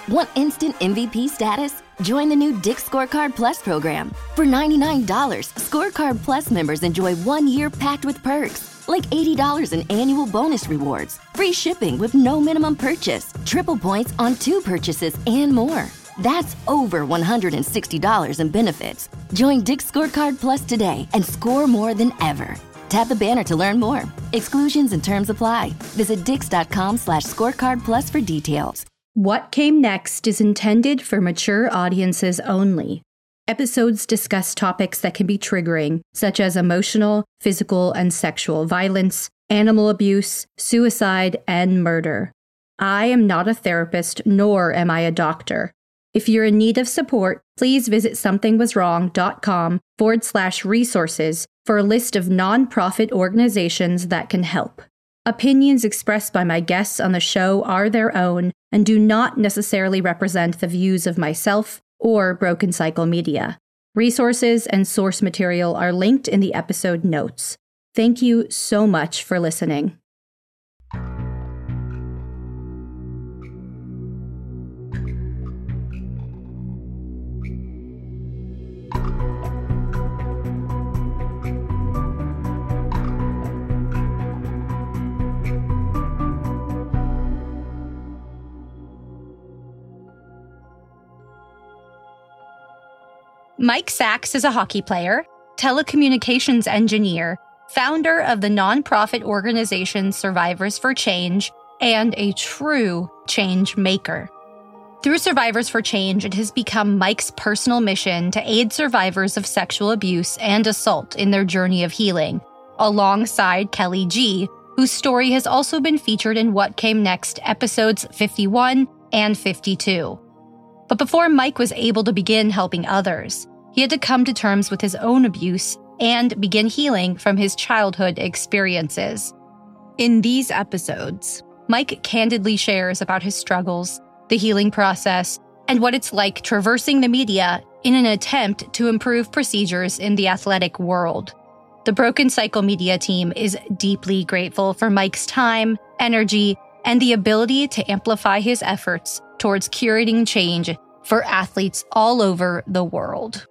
Want instant MVP status? Join the new Dick's Scorecard Plus program. For $99, Scorecard Plus members enjoy 1 year packed with perks, like $80 in annual bonus rewards, free shipping with no minimum purchase, triple points on 2 purchases, and more. That's over $160 in benefits. Join Dick's Scorecard Plus today and score more than ever. Tap the banner to learn more. Exclusions and terms apply. Visit dix.com/scorecardplus for details. What Came Next is intended for mature audiences only. Episodes discuss topics that can be triggering, such as emotional, physical, and sexual violence, animal abuse, suicide, and murder. I am not a therapist, nor am I a doctor. If you're in need of support, please visit somethingwaswrong.com/resources for a list of nonprofit organizations that can help. Opinions expressed by my guests on the show are their own and do not necessarily represent the views of myself or Broken Cycle Media. Resources and source material are linked in the episode notes. Thank you so much for listening. Mike Sachs is a hockey player, telecommunications engineer, founder of the nonprofit organization Survivors for Change, and a true change maker. Through Survivors for Change, it has become Mike's personal mission to aid survivors of sexual abuse and assault in their journey of healing, alongside Kelly G., whose story has also been featured in What Came Next episodes 51 and 52. But before Mike was able to begin helping others, he had to come to terms with his own abuse and begin healing from his childhood experiences. In these episodes, Mike candidly shares about his struggles, the healing process, and what it's like traversing the media in an attempt to improve procedures in the athletic world. The Broken Cycle Media team is deeply grateful for Mike's time, energy, and the ability to amplify his efforts towards curating change for athletes all over the world.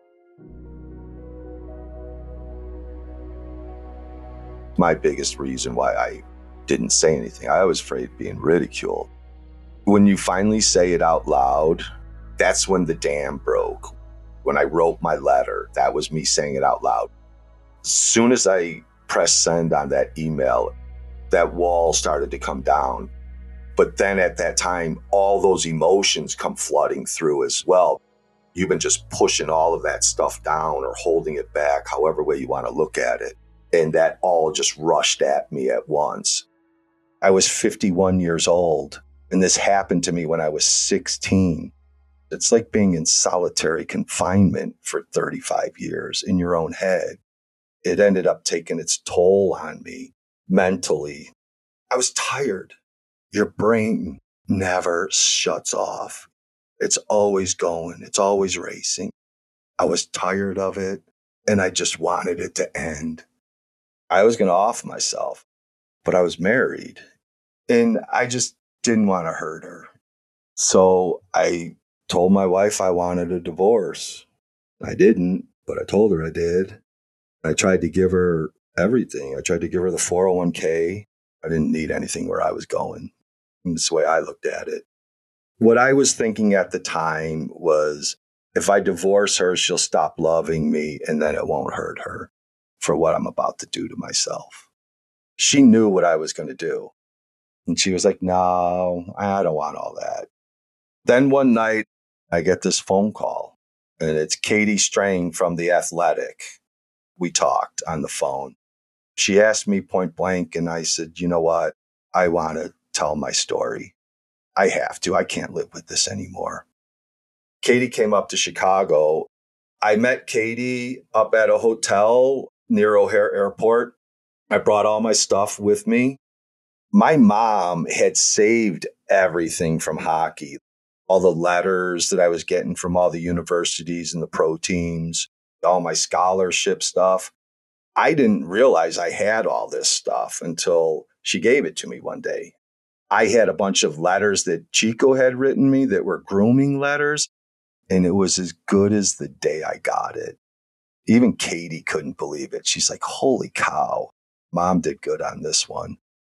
My biggest reason why I didn't say anything, I was afraid of being ridiculed. When you finally say it out loud, that's when the dam broke. When I wrote my letter, that was me saying it out loud. As soon as I pressed send on that email, that wall started to come down. But then at that time, all those emotions come flooding through as well. You've been just pushing all of that stuff down or holding it back, however way you want to look at it. And that all just rushed at me at once. I was 51 years old, and this happened to me when I was 16. It's like being in solitary confinement for 35 years in your own head. It ended up taking its toll on me mentally. I was tired. Your brain never shuts off. It's always going. It's always racing. I was tired of it, and I just wanted it to end. I was going to off myself, but I was married, and I just didn't want to hurt her. So I told my wife I wanted a divorce. I didn't, but I told her I did. I tried to give her everything. I tried to give her the 401k. I didn't need anything where I was going. And that's the way I looked at it. What I was thinking at the time was, if I divorce her, she'll stop loving me, and then it won't hurt her for what I'm about to do to myself. She knew what I was going to do. And she was like, no, I don't want all that. Then one night, I get this phone call, and it's Katie Strang from The Athletic. We talked on the phone. She asked me point blank, and I said, you know what? I want to tell my story. I have to. I can't live with this anymore. Katie came up to Chicago. I met Katie up at a hotel near O'Hare Airport. I brought all my stuff with me. My mom had saved everything from hockey, all the letters that I was getting from all the universities and the pro teams, all my scholarship stuff. I didn't realize I had all this stuff until she gave it to me one day. I had a bunch of letters that Chico had written me that were grooming letters, and it was as good as the day I got it. Even Katie couldn't believe it. She's like, holy cow, Mom did good on this one.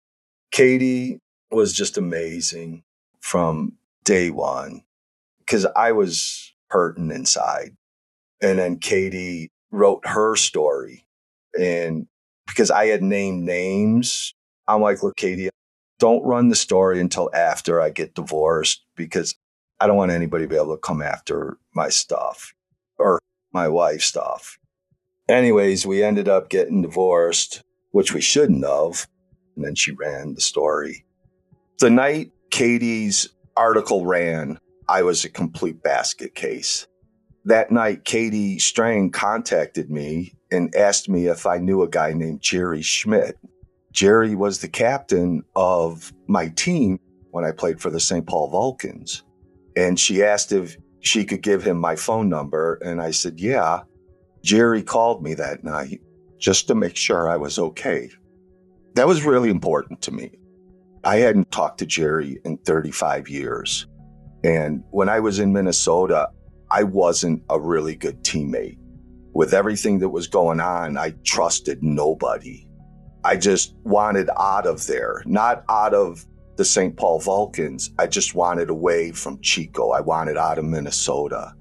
Katie was just amazing from day one because I was hurting inside. And then Katie wrote her story. And because I had named names, I'm like, look, Katie, don't run the story until after I get divorced because I don't want anybody to be able to come after my stuff or my wife's stuff. Anyways, we ended up getting divorced, which we shouldn't have. And then she ran the story. The night Katie's article ran, I was a complete basket case. That night, Katie Strang contacted me and asked me if I knew a guy named Jerry Schmidt. Jerry was the captain of my team when I played for the St. Paul Vulcans. And she asked if she could give him my phone number. And I said, yeah. Jerry called me that night just to make sure I was okay. That was really important to me. I hadn't talked to Jerry in 35 years. And when I was in Minnesota, I wasn't a really good teammate. With everything that was going on, I trusted nobody. I just wanted out of there, not out of the St. Paul Vulcans. I just wanted away from Chico. I wanted out of Minnesota.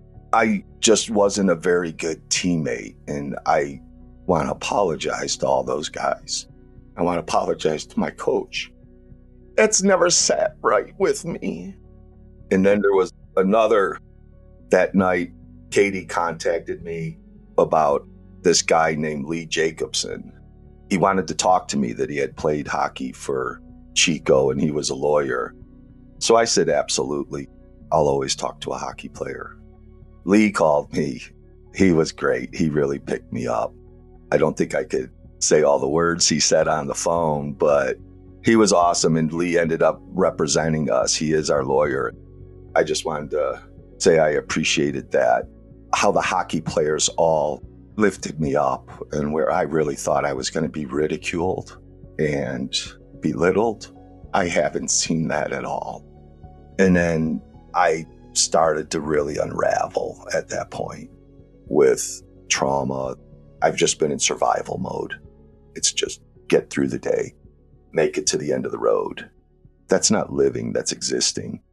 I just wasn't a very good teammate, and I want to apologize to all those guys. I want to apologize to my coach. That's never sat right with me. And then there was another. That night, Katie contacted me about this guy named Lee Jacobson. He wanted to talk to me that he had played hockey for Chico and he was a lawyer. So I said, absolutely. I'll always talk to a hockey player. Lee called me. He was great. He really picked me up. I don't think I could say all the words he said on the phone, but he was awesome. And Lee ended up representing us. He is our lawyer. I just wanted to say I appreciated that, how the hockey players all lifted me up and where I really thought I was going to be ridiculed and belittled. I haven't seen that at all. And then I started to really unravel at that point with trauma. I've just been in survival mode. It's just get through the day, make it to the end of the road. That's not living, that's existing.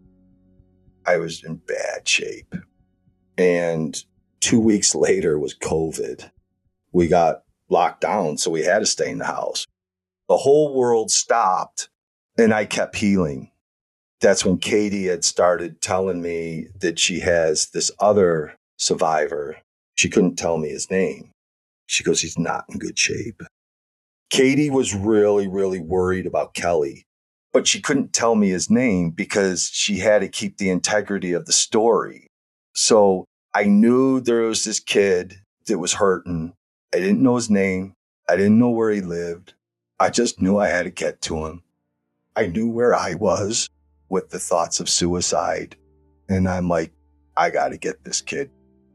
I was in bad shape. And 2 weeks later was COVID. We got locked down, so we had to stay in the house. The whole world stopped, and I kept healing. That's when Katie had started telling me that she has this other survivor. She couldn't tell me his name. She goes, he's not in good shape. Katie was really, really worried about Kelly. But she couldn't tell me his name because she had to keep the integrity of the story. So I knew there was this kid that was hurting. I didn't know his name. I didn't know where he lived. I just knew I had to get to him. I knew where I was with the thoughts of suicide. And I'm like, I got to get this kid.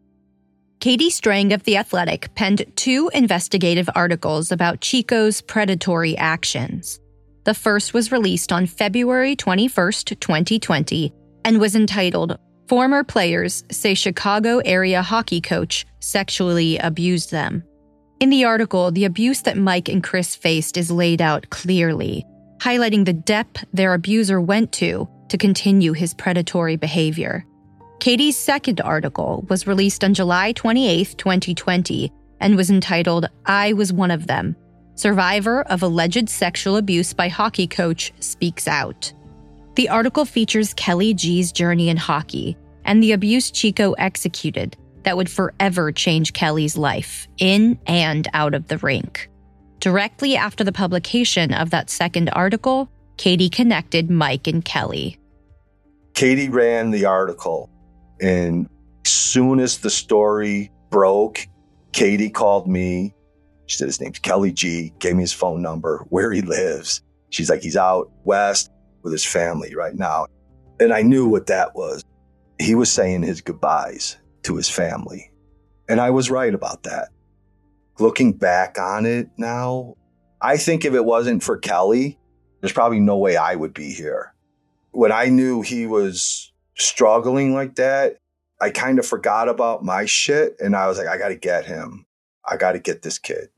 Katie Strang of The Athletic penned 2 investigative articles about Chico's predatory actions. The first was released on February 21st, 2020, and was entitled, Former Players Say Chicago Area Hockey Coach Sexually Abused Them. In the article, the abuse that Mike and Chris faced is laid out clearly, highlighting the depth their abuser went to continue his predatory behavior. Katie's second article was released on July 28th, 2020, and was entitled, I Was One of Them. Survivor of alleged sexual abuse by hockey coach speaks out. The article features Kelly G's journey in hockey and the abuse Chico executed that would forever change Kelly's life, in and out of the rink. Directly after the publication of that second article, Katie connected Mike and Kelly. Katie ran the article, and as soon as the story broke, Katie called me. She said his name's Kelly G, gave me his phone number, where he lives. She's like, he's out west with his family right now. And I knew what that was. He was saying his goodbyes to his family. And I was right about that. Looking back on it now, I think if it wasn't for Kelly, there's probably no way I would be here. When I knew he was struggling like that, I kind of forgot about my shit. And I was like, I got to get him. I got to get this kid.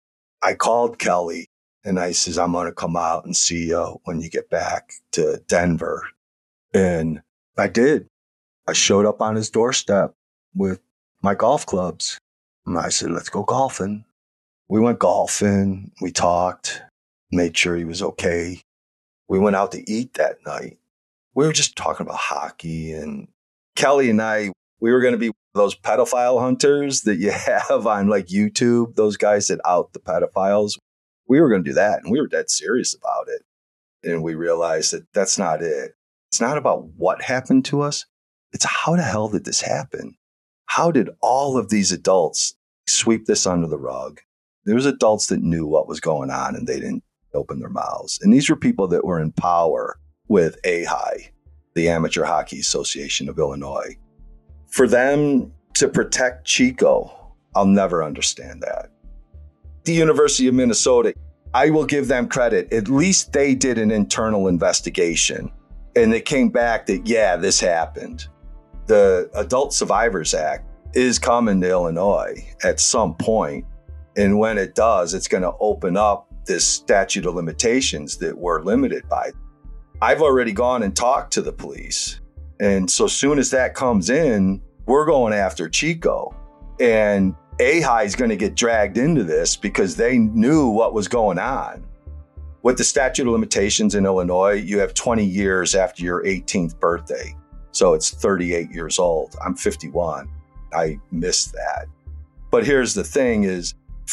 I called Kelly and I says, I'm going to come out and see you when you get back to Denver. And I did. I showed up on his doorstep with my golf clubs. And I said, let's go golfing. We went golfing. We talked, made sure he was okay. We went out to eat that night. We were just talking about hockey, and Kelly and I, we were going to be those pedophile hunters that you have on like YouTube, those guys that out the pedophiles. We were going to do that, and we were dead serious about it. And we realized that that's not it. It's not about what happened to us. It's how the hell did this happen? How did all of these adults sweep this under the rug? There was adults that knew what was going on, and they didn't open their mouths. And these were people that were in power with AHI, the Amateur Hockey Association of Illinois. For them to protect Chico, I'll never understand that. The University of Minnesota, I will give them credit. At least they did an internal investigation, and it came back that, yeah, this happened. The Adult Survivors Act is coming to Illinois at some point, and when it does, it's going to open up this statute of limitations that we're limited by. I've already gone and talked to the police. And so soon as that comes in, we're going after Chico. And AHI is going to get dragged into this because they knew what was going on. With the statute of limitations in Illinois, you have 20 years after your 18th birthday. So it's 38 years old. I'm 51. I missed that. But here's the thing is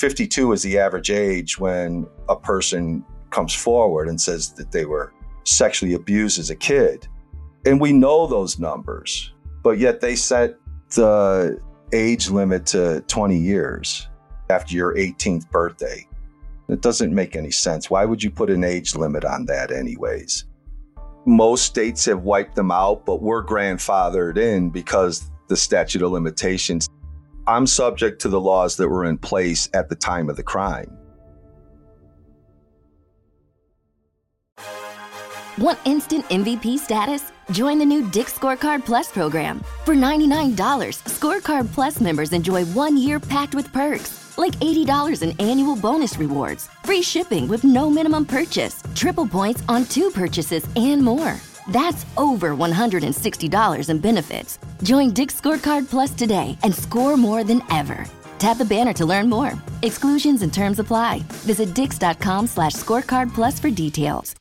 52 is the average age when a person comes forward and says that they were sexually abused as a kid. And we know those numbers, but yet they set the age limit to 20 years after your 18th birthday. It doesn't make any sense. Why would you put an age limit on that anyways? Most states have wiped them out, but we're grandfathered in because the statute of limitations. I'm subject to the laws that were in place at the time of the crime. Want instant MVP status? Join the new Dick's Scorecard Plus program. For $99, Scorecard Plus members enjoy 1 year packed with perks, like $80 in annual bonus rewards, free shipping with no minimum purchase, triple points on 2 purchases, and more. That's over $160 in benefits. Join Dick's Scorecard Plus today and score more than ever. Tap the banner to learn more. Exclusions and terms apply. Visit dix.com/scorecard plus for details.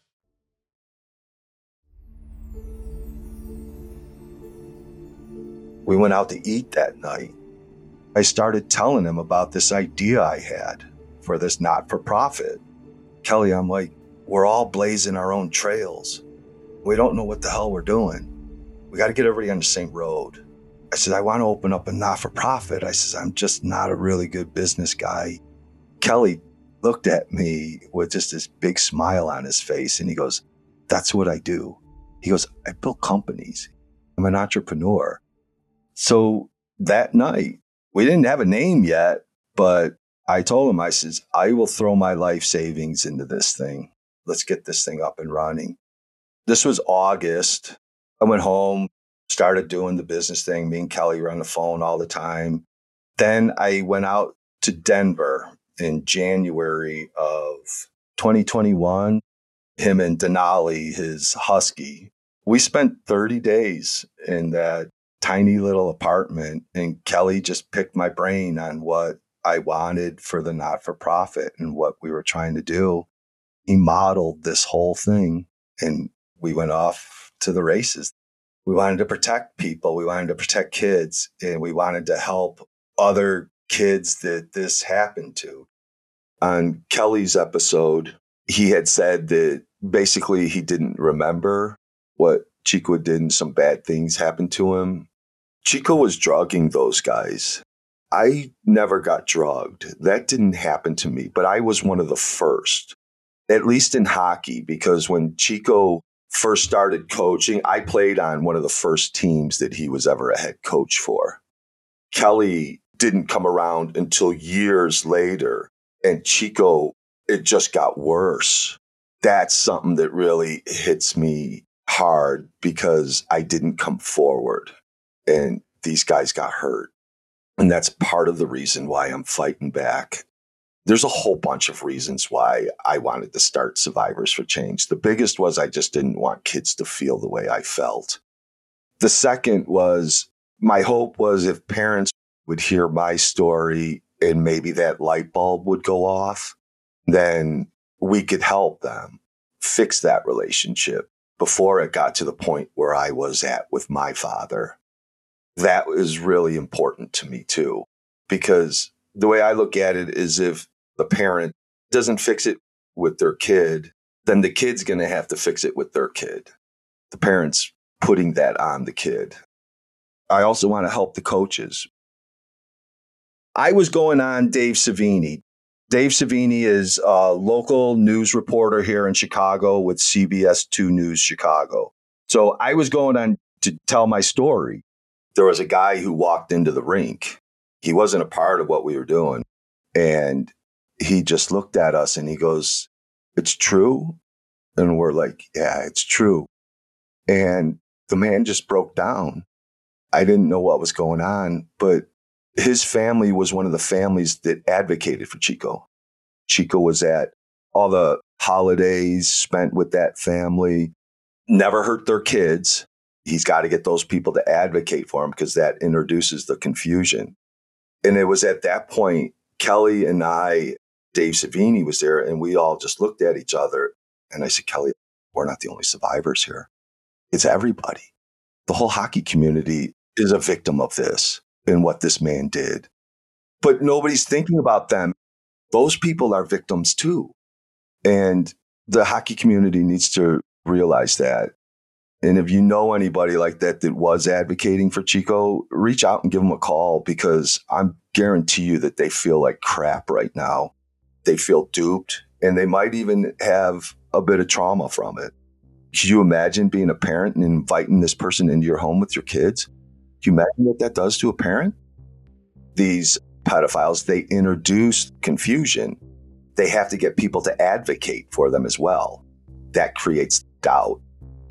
We went out to eat that night. I started telling him about this idea I had for this not-for-profit. Kelly, I'm like, we're all blazing our own trails. We don't know what the hell we're doing. We got to get everybody on the same road. I said, I want to open up a not-for-profit. I said, I'm just not a really good business guy. Kelly looked at me with just this big smile on his face, and he goes, that's what I do. He goes, I build companies. I'm an entrepreneur. So that night, we didn't have a name yet, but I told him, I says, I will throw my life savings into this thing. Let's get this thing up and running. This was August. I went home, started doing the business thing. Me and Kelly were on the phone all the time. Then I went out to Denver in January of 2021. Him and Denali, his husky. We spent 30 days in that tiny little apartment, and Kelly just picked my brain on what I wanted for the not-for-profit and what we were trying to do. He modeled this whole thing, and we went off to the races. We wanted to protect people. We wanted to protect kids, and we wanted to help other kids that this happened to. On Kelly's episode, he had said that basically he didn't remember what Chico did and some bad things happened to him. Chico was drugging those guys. I never got drugged. That didn't happen to me, but I was one of the first, at least in hockey, because when Chico first started coaching, I played on one of the first teams that he was ever a head coach for. Kelly didn't come around until years later, and Chico, it just got worse. That's something that really hits me hard because I didn't come forward and these guys got hurt. And that's part of the reason why I'm fighting back. There's a whole bunch of reasons why I wanted to start Survivors for Change. The biggest was I just didn't want kids to feel the way I felt. The second was my hope was if parents would hear my story and maybe that light bulb would go off, then we could help them fix that relationship before it got to the point where I was at with my father. That was really important to me too, because the way I look at it is if the parent doesn't fix it with their kid, then the kid's going to have to fix it with their kid. The parent's putting that on the kid. I also want to help the coaches. I was going on Dave Savini. Dave Savini is a local news reporter here in Chicago with CBS 2 News Chicago. So I was going on to tell my story. There was a guy who walked into the rink. He wasn't a part of what we were doing. And he just looked at us and he goes, "It's true?" And we're like, "Yeah, it's true." And the man just broke down. I didn't know what was going on, but his family was one of the families that advocated for Chico. Chico was at all the holidays spent with that family, never hurt their kids. He's got to get those people to advocate for him because that introduces the confusion. And it was at that point, Kelly and I, Dave Savini was there, and we all just looked at each other. And I said, "Kelly, we're not the only survivors here. It's everybody. The whole hockey community is a victim of this and what this man did. But nobody's thinking about them. Those people are victims too. And the hockey community needs to realize that. And if you know anybody like that was advocating for Chico, reach out and give them a call because I guarantee you that they feel like crap right now. They feel duped and they might even have a bit of trauma from it. Could you imagine being a parent and inviting this person into your home with your kids? Can you imagine what that does to a parent? These pedophiles, they introduce confusion. They have to get people to advocate for them as well. That creates doubt.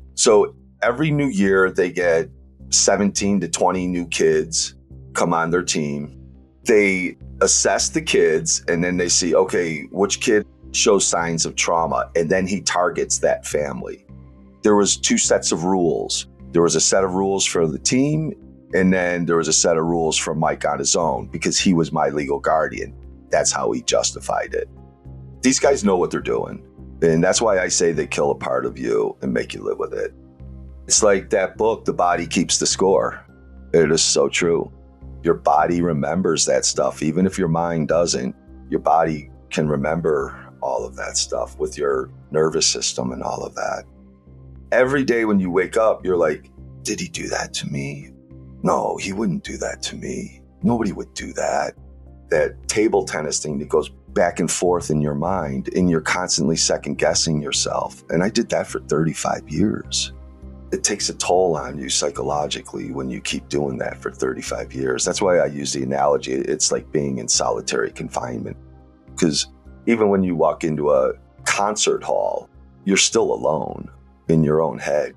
So every new year, they get 17 to 20 new kids come on their team. They assess the kids and then they see, okay, which kid shows signs of trauma? And then he targets that family. There was 2 sets of rules. There was a set of rules for the team, and then there was a set of rules for Mike on his own because he was my legal guardian. That's how he justified it. These guys know what they're doing. And that's why I say they kill a part of you and make you live with it. It's like that book, The Body Keeps the Score. It is so true. Your body remembers that stuff. Even if your mind doesn't, your body can remember all of that stuff with your nervous system and all of that. Every day when you wake up, you're like, did he do that to me? No, he wouldn't do that to me. Nobody would do that. That table tennis thing that goes back and forth in your mind and you're constantly second guessing yourself. And I did that for 35 years. It takes a toll on you psychologically when you keep doing that for 35 years. That's why I use the analogy. It's like being in solitary confinement. Because even when you walk into a concert hall, you're still alone in your own head.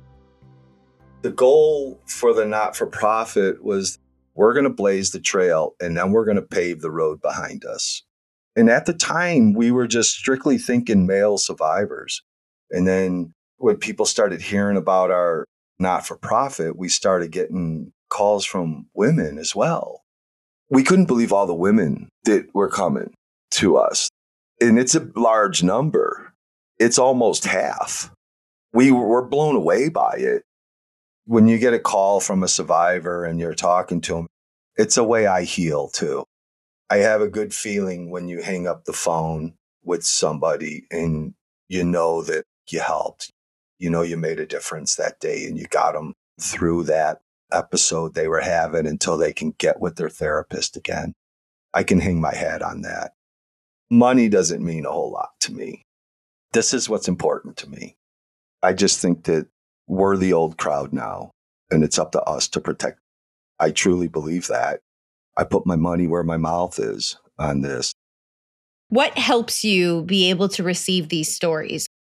The goal for the not-for-profit was we're going to blaze the trail and then we're going to pave the road behind us. And at the time, we were just strictly thinking male survivors. And then when people started hearing about our not-for-profit, we started getting calls from women as well. We couldn't believe all the women that were coming to us. And it's a large number. It's almost half. We were blown away by it. When you get a call from a survivor and you're talking to them, it's a way I heal too. I have a good feeling when you hang up the phone with somebody and you know that you helped. You know you made a difference that day and you got them through that episode they were having until they can get with their therapist again. I can hang my hat on that. Money doesn't mean a whole lot to me. This is what's important to me. I just think that we're the old crowd now, and it's up to us to protect. I truly believe that. I put my money where my mouth is on this. What helps you be able to receive these stories?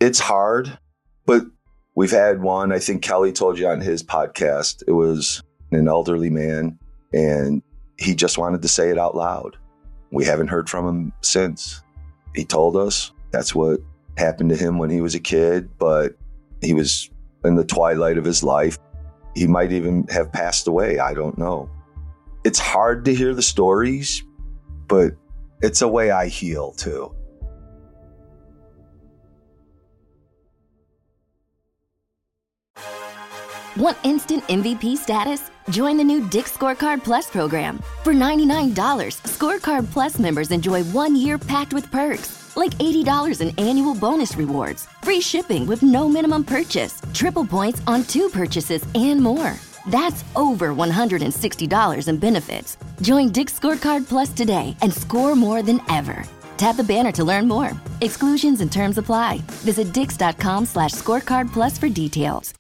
It's hard, but we've had one. I think Kelly told you on his podcast, it was an elderly man, and he just wanted to say it out loud. We haven't heard from him since. He told us that's what happened to him when he was a kid, but he was in the twilight of his life. He might even have passed away. I don't know. It's hard to hear the stories, but it's a way I heal too. Want instant MVP status? Join the new Dick's Scorecard Plus program. For $99, Scorecard Plus members enjoy 1 year packed with perks, like $80 in annual bonus rewards, free shipping with no minimum purchase, triple points on 2 purchases, and more. That's over $160 in benefits. Join Dick's Scorecard Plus today and score more than ever. Tap the banner to learn more. Exclusions and terms apply. Visit dix.com/scorecard plus for details.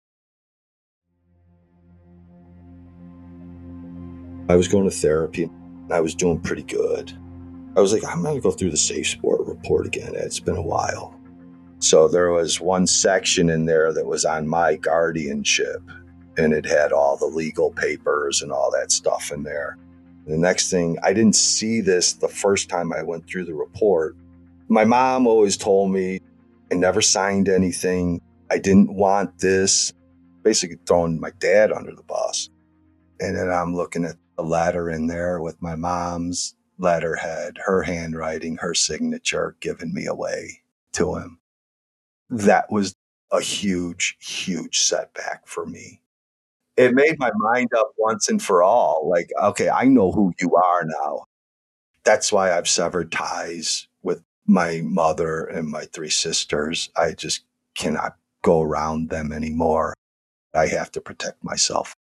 I was going to therapy. I was doing pretty good. I was like, I'm going to go through the Safe Sport report again. It's been a while. So there was one section in there that was on my guardianship, and it had all the legal papers and all that stuff in there. The next thing, I didn't see this the first time I went through the report. My mom always told me I never signed anything. I didn't want this, basically throwing my dad under the bus. And then I'm looking at a letter in there with my mom's letterhead, her handwriting, her signature, giving me away to him. That was a huge, huge setback for me. It made my mind up once and for all. Like, okay, I know who you are now. That's why I've severed ties with my mother and my 3 sisters. I just cannot go around them anymore. I have to protect myself.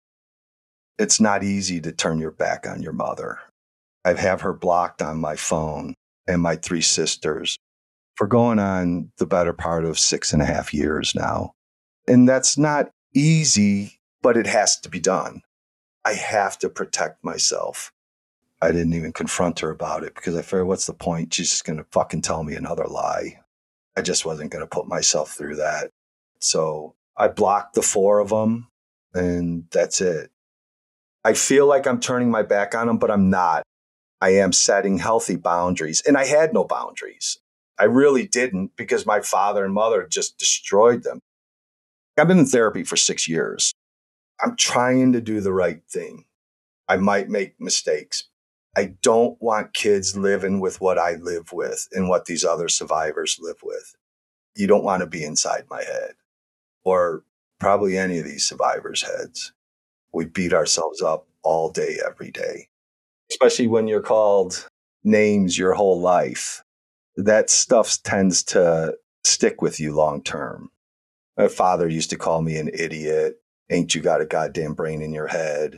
It's not easy to turn your back on your mother. I have her blocked on my phone and my 3 sisters for going on the better part of 6.5 years now. And that's not easy, but it has to be done. I have to protect myself. I didn't even confront her about it because I figured, what's the point? She's just going to fucking tell me another lie. I just wasn't going to put myself through that. So I blocked the 4 of them, and that's it. I feel like I'm turning my back on them, but I'm not. I am setting healthy boundaries. And I had no boundaries. I really didn't, because my father and mother just destroyed them. I've been in therapy for 6 years. I'm trying to do the right thing. I might make mistakes. I don't want kids living with what I live with and what these other survivors live with. You don't want to be inside my head, or probably any of these survivors' heads. We beat ourselves up all day, every day, especially when you're called names your whole life. That stuff tends to stick with you long term. My father used to call me an idiot. Ain't you got a goddamn brain in your head?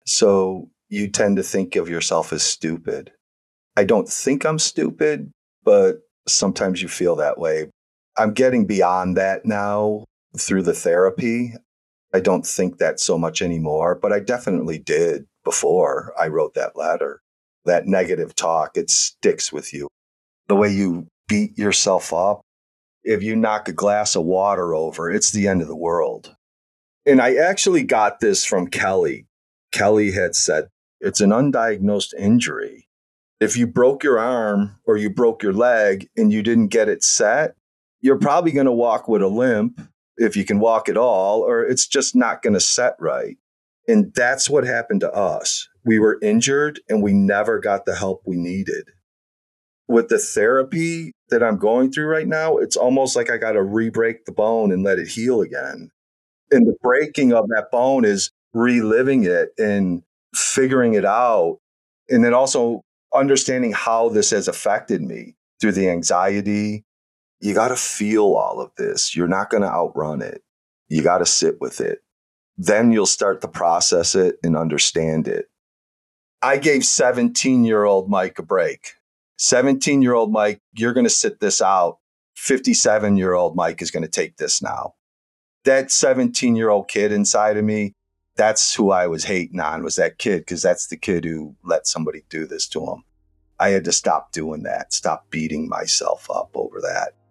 So you tend to think of yourself as stupid. I don't think I'm stupid, but sometimes you feel that way. I'm getting beyond that now through the therapy. I don't think that so much anymore, but I definitely did before I wrote that letter. That negative talk, it sticks with you. The way you beat yourself up, if you knock a glass of water over, it's the end of the world. And I actually got this from Kelly. Kelly had said, it's an undiagnosed injury. If you broke your arm or you broke your leg and you didn't get it set, you're probably going to walk with a limp, if you can walk at all, or it's just not going to set right. And that's what happened to us. We were injured and we never got the help we needed. With the therapy that I'm going through right now, it's almost like I got to re-break the bone and let it heal again. And the breaking of that bone is reliving it and figuring it out. And then also understanding how this has affected me through the anxiety. You got to feel all of this. You're not going to outrun it. You got to sit with it. Then you'll start to process it and understand it. I gave 17-year-old Mike a break. 17-year-old Mike, you're going to sit this out. 57-year-old Mike is going to take this now. That 17-year-old kid inside of me, that's who I was hating on, was that kid, because that's the kid who let somebody do this to him. I had to stop doing that, stop beating myself up over that.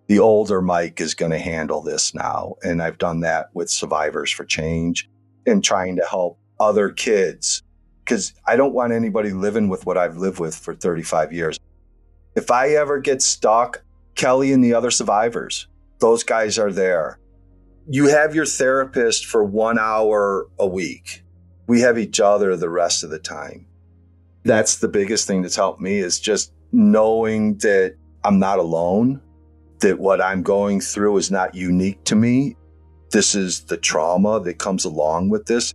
the older Mike is going to handle this now. And I've done that with Survivors for Change and trying to help other kids, because I don't want anybody living with what I've lived with for 35 years. If I ever get stuck, Kelly and the other survivors, those guys are there. You have your therapist for 1 hour a week. We have each other the rest of the time. That's the biggest thing that's helped me, is just knowing that I'm not alone, that what I'm going through is not unique to me. This is the trauma that comes along with this.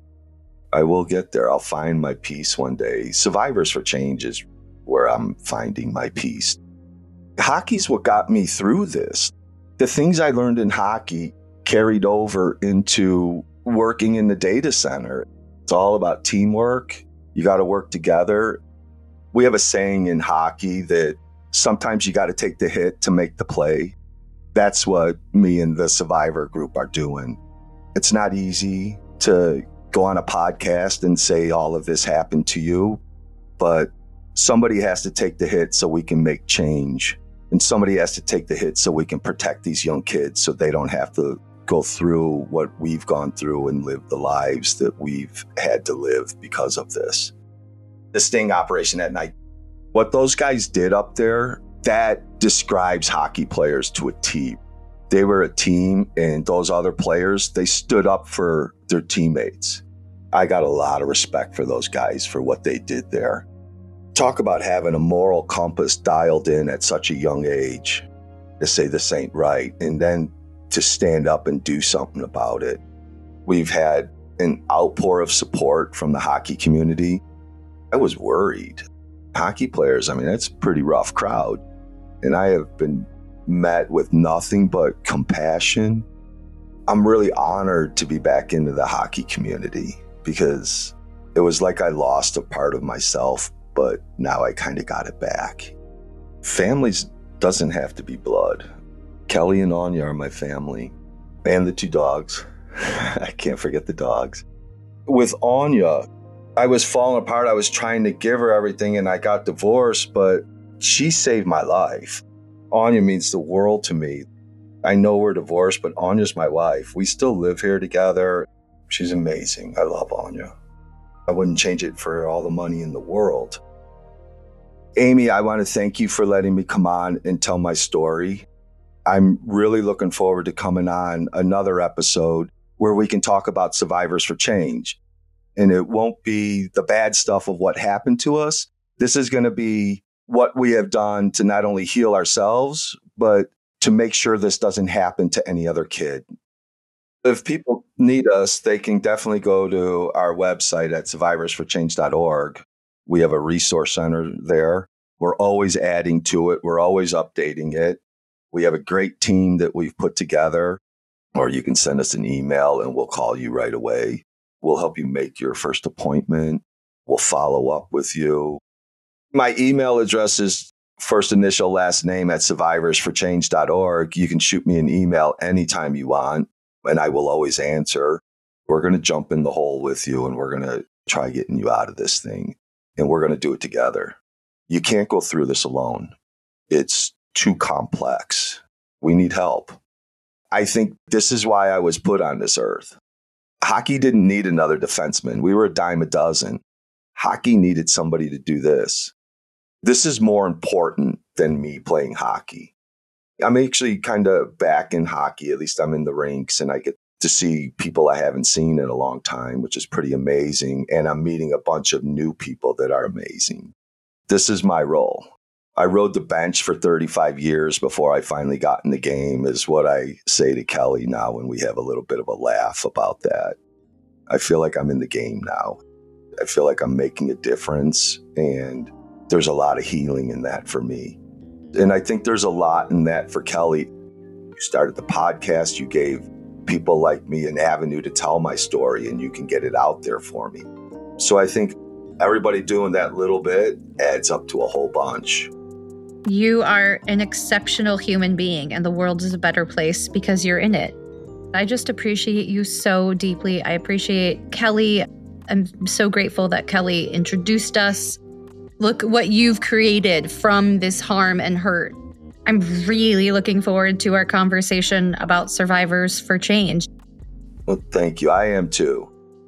I will get there. I'll find my peace one day. Survivors for Change is where I'm finding my peace. Hockey's what got me through this. The things I learned in hockey carried over into working in the data center. It's all about teamwork. You got to work together. We have a saying in hockey that sometimes you got to take the hit to make the play. That's what me and the Survivor group are doing. It's not easy to go on a podcast and say all of this happened to you, but somebody has to take the hit so we can make change. And somebody has to take the hit so we can protect these young kids so they don't have to go through what we've gone through and live the lives that we've had to live because of this. The sting operation at night. What those guys did up there, that describes hockey players to a T. They were a team, and those other players, they stood up for their teammates. I got a lot of respect for those guys for what they did there. Talk about having a moral compass dialed in at such a young age to say this ain't right, and then to stand up and do something about it. We've had an outpour of support from the hockey community. I was worried. Hockey players, I mean, that's a pretty rough crowd. And I have been met with nothing but compassion. I'm really honored to be back into the hockey community because it was like I lost a part of myself, but now I kind of got it back. Families doesn't have to be blood. Kelly and Anya are my family, and the 2 dogs. I can't forget the dogs. With Anya, I was falling apart. I was trying to give her everything, and I got divorced, but she saved my life. Anya means the world to me. I know we're divorced, but Anya's my wife. We still live here together. She's amazing. I love Anya. I wouldn't change it for all the money in the world. Amy, I want to thank you for letting me come on and tell my story. I'm really looking forward to coming on another episode where we can talk about Survivors for Change. And it won't be the bad stuff of what happened to us. This is going to be what we have done to not only heal ourselves, but to make sure this doesn't happen to any other kid. If people need us, they can definitely go to our website at survivorsforchange.org. We have a resource center there. We're always adding to it. We're always updating it. We have a great team that we've put together, or you can send us an email and we'll call you right away. We'll help you make your first appointment. We'll follow up with you. My email address is first initial last name at survivorsforchange.org. You can shoot me an email anytime you want, and I will always answer. We're going to jump in the hole with you, and we're going to try getting you out of this thing, and we're going to do it together. You can't go through this alone. It's too complex. We need help. I think this is why I was put on this earth. Hockey didn't need another defenseman. We were a dime a dozen. Hockey needed somebody to do this. This is more important than me playing hockey. I'm actually kind of back in hockey. At least I'm in the rinks, and I get to see people I haven't seen in a long time, which is pretty amazing. And I'm meeting a bunch of new people that are amazing. This is my role. I rode the bench for 35 years before I finally got in the game, is what I say to Kelly now when we have a little bit of a laugh about that. I feel like I'm in the game now. I feel like I'm making a difference, and there's a lot of healing in that for me. And I think there's a lot in that for Kelly. You started the podcast. You gave people like me an avenue to tell my story, and you can get it out there for me. So I think everybody doing that little bit adds up to a whole bunch. You are an exceptional human being, and the world is a better place because you're in it. I just appreciate you so deeply. I appreciate Kelly. I'm so grateful that Kelly introduced us. Look what you've created from this harm and hurt. I'm really looking forward to our conversation about Survivors for Change. Well, thank you. I am too.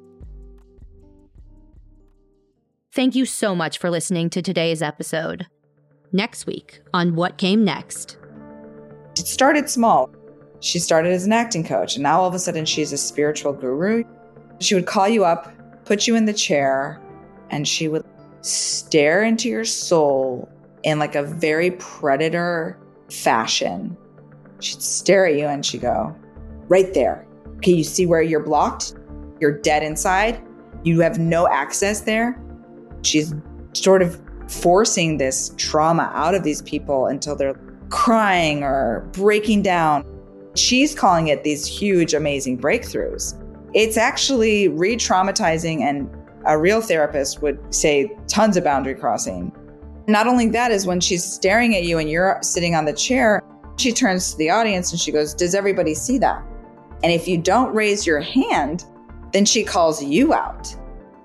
Thank you so much for listening to today's episode. Next week on What Came Next. It started small. She started as an acting coach, and now all of a sudden she's a spiritual guru. She would call you up, put you in the chair, and she would stare into your soul in like a very predator fashion. She'd stare at you and she'd go, right there. Okay, you see where you're blocked? You're dead inside. You have no access there. She's sort of forcing this trauma out of these people until they're crying or breaking down. She's calling it these huge, amazing breakthroughs. It's actually re-traumatizing, and a real therapist would say tons of boundary crossing. Not only that is when she's staring at you and you're sitting on the chair, she turns to the audience and she goes, does everybody see that? And if you don't raise your hand, then she calls you out.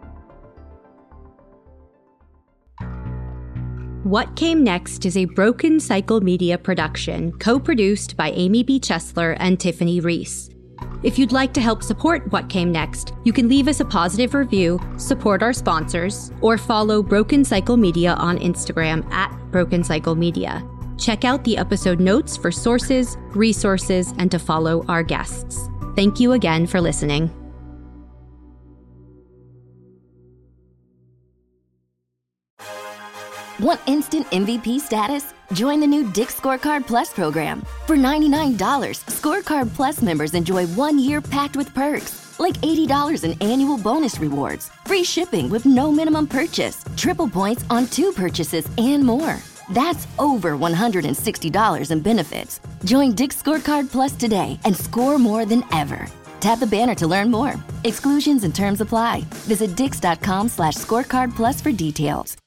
What Came Next is a Broken Cycle Media production, co-produced by Amy B. Chesler and Tiffany Reese. If you'd like to help support What Came Next, you can leave us a positive review, support our sponsors, or follow Broken Cycle Media on Instagram at Broken Cycle Media. Check out the episode notes for sources, resources, and to follow our guests. Thank you again for listening. Want instant MVP status? Join the new Dick's Scorecard Plus program. For $99, Scorecard Plus members enjoy 1 year packed with perks, like $80 in annual bonus rewards, free shipping with no minimum purchase, triple points on 2 purchases, and more. That's over $160 in benefits. Join Dick's Scorecard Plus today and score more than ever. Tap the banner to learn more. Exclusions and terms apply. Visit dix.com/scorecard plus for details.